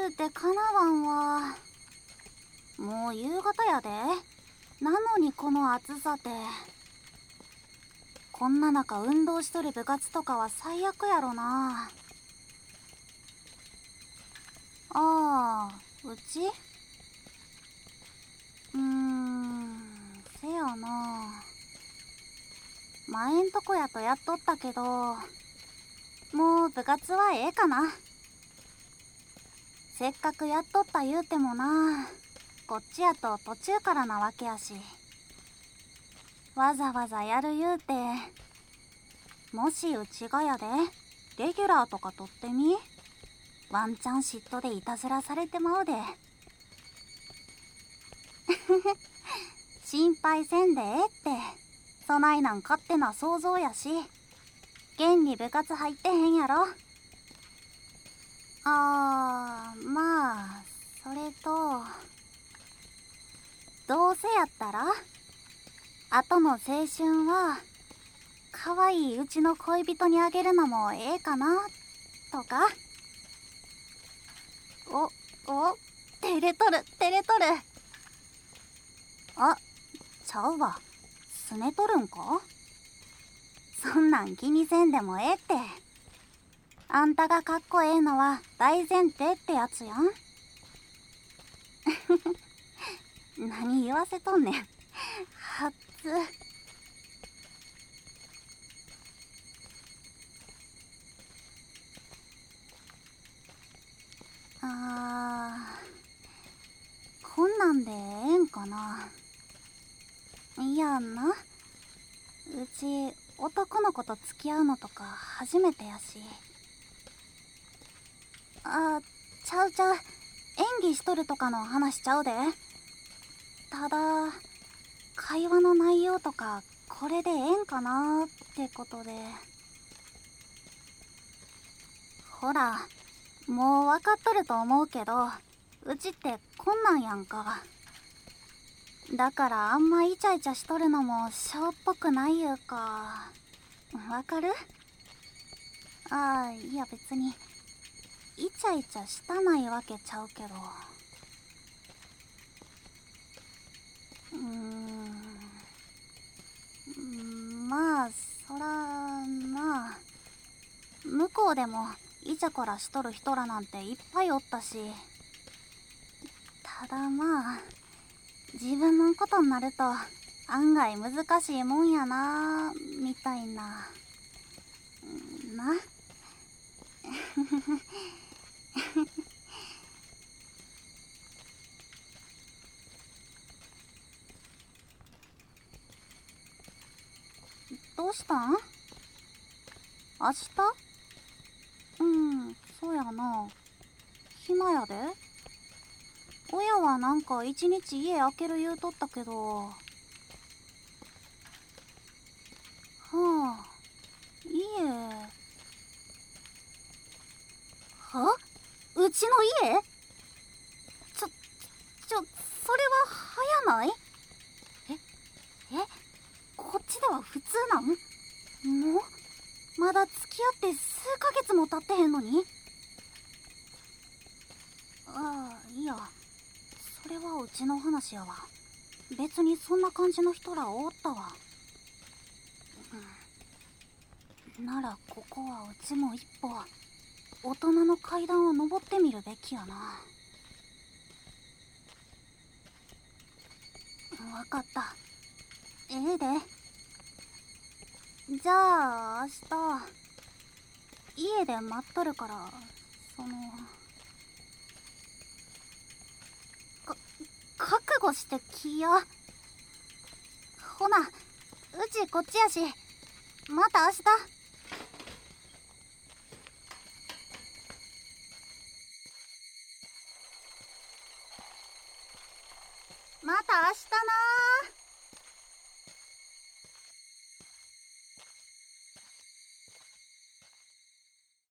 言うてかなわんわ。もう夕方やで。なのにこの暑さて。こんな中運動しとる部活とかは最悪やろな。ああ、うちせやな。前んとこやとやっとったけど、もう部活はええかな。せっかくやっとった言うてもな、こっちやと途中からなわけやし。わざわざやる言うて、もしうちがやで、レギュラーとか取ってみ？ワンチャン嫉妬でいたずらされてまうで。心配せんでええって。そないなん勝手な想像やし。現に部活入ってへんやろ。まあ、それと、どうせやったら後の青春は、可愛いうちの恋人にあげるのもええかな、とか。照れとる。あ、ちゃうわ。すねとるんか？そんなん気にせんでもええって。あんたがかっこええのは大前提ってやつやん。何言わせとんねん。はっつ。こんなんでええんかな。いやな、うち男の子と付き合うのとか初めてやし。ちゃう。演技しとるとかの話しちゃうで。ただ、会話の内容とかこれでええんかなってことで。ほら、もう分かっとると思うけど、うちってこんなんやんか。だからあんまイチャイチャしとるのもショーっぽくないいうか。わかる？いや別にイチャイチャしたないわけちゃうけど。まあそらな、向こうでもイチャコラしとる人らなんていっぱいおったし。ただまあ、自分のことになると案外難しいもんやなみたいな。な。どうしたん？明日？そうやな。暇やで。親はなんか一日家開ける言うとったけど。はあ、家。は？うちの家？それは早ない？こっちでは普通なん？もうまだ付き合って数ヶ月も経ってへんのに？いや、それはうちの話やわ。別にそんな感じの人らおったわ。ならここはうちも一歩大人の階段を登ってみるべきやな。わかった。ええで。じゃあ明日家で待っとるから、覚悟してきや。ほな、うちこっちやし、また明日。また明日な。